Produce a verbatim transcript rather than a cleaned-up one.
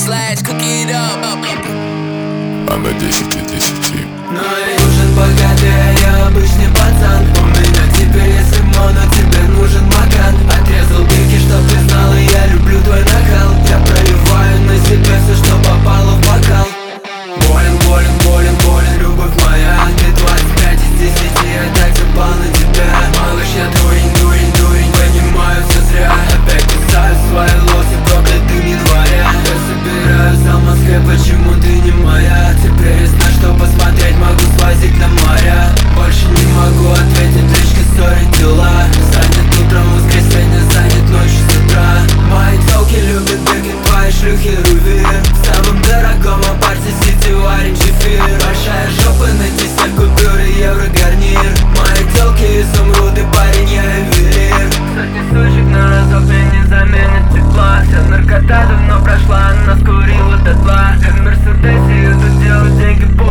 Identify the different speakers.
Speaker 1: slash, cook it up.
Speaker 2: А на десять из десяти.
Speaker 3: Но я нужен богатый, а я обычный пацан. У меня теперь есть лимон, но тебе нужен макан. Отрезал бики, чтоб ты знала, я люблю твой накал. Я проливаю на себя все, что попало в бокал. Болен, болен, болен, болен, любовь моя. Ты двадцать пять из десяти, я так запал на тебя. Малыш, я дурень, дурень, дурень, понимаю все зря. Опять писаю свои лосы, проклятым января. Я собираю за Москве, почему ты не моя? Теперь есть на что посмотреть, могу свозить на моря. Больше не могу ответить, лишь сори дела. Занят утром, воскресенье, занят ночью с утра. Мои телки любят беги, твои шлюхи рувер. В самом дорогом апарте сити варим чефир. Большая жопа на десять купюр и евро гарнир. Мои телки изумруды, парень, я ювелир. Сотни сучек на разок мне не заменит тепла. Вся наркота давно прошла, она скурила дотла. В Мерседесе идут делать деньги по